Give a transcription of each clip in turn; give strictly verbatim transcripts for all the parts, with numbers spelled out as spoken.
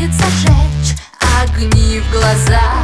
хочется жечь огни в глазах.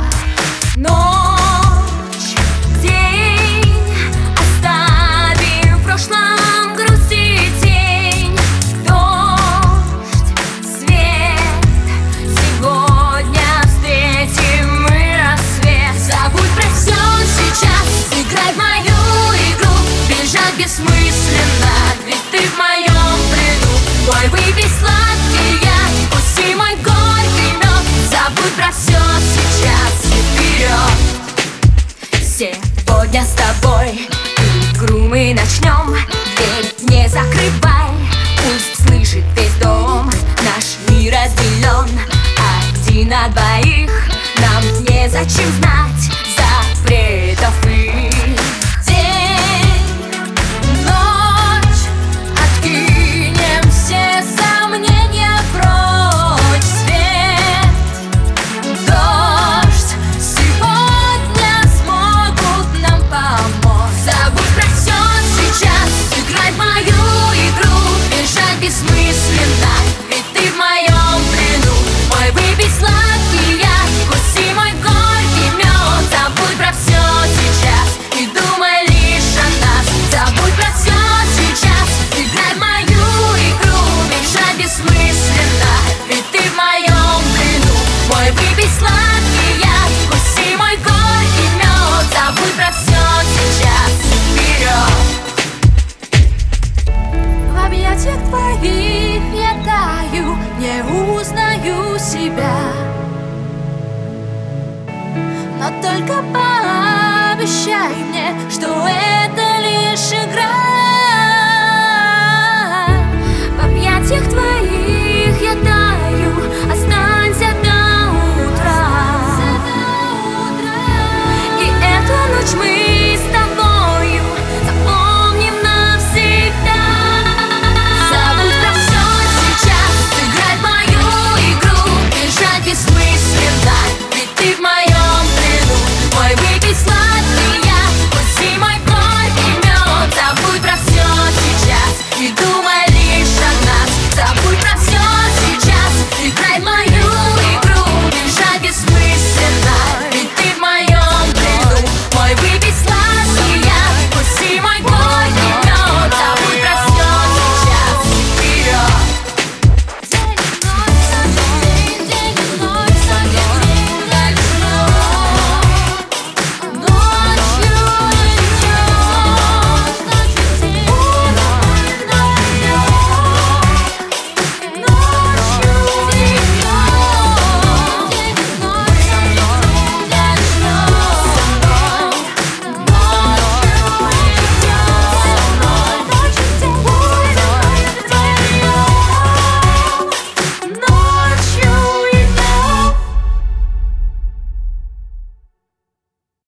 Ночь, день, оставим в прошлом грусть и тень. Дождь, свет, сегодня встретим мы рассвет. Забудь про все сейчас, играй в мою игру. Бежать бессмысленно, ведь ты в моем плену. Ой, выпей сладкий яд, вкуси мой горький мед. Забудь про все сейчас и вперед. Сегодня с тобой игру мы начнем. Дверь не закрывай, пусть слышит весь дом. Наш мир разделен один на двоих. Нам незачем знать запретов их. Бессмысленно, ведь ты в моем плену. Ой, выпей сладкий яд, вкуси мой горький мед. Забудь про все сейчас и думай лишь о нас. Забудь про все сейчас, играй в мою игру. Бежать бессмысленно, ведь ты в моем плену. Ой, выпей сладкий яд, вкуси мой горький мед. Забудь про все сейчас и вперед. В объятиях твоих я таю, не узнаю себя. Но только пообещай мне, что это лишь игра.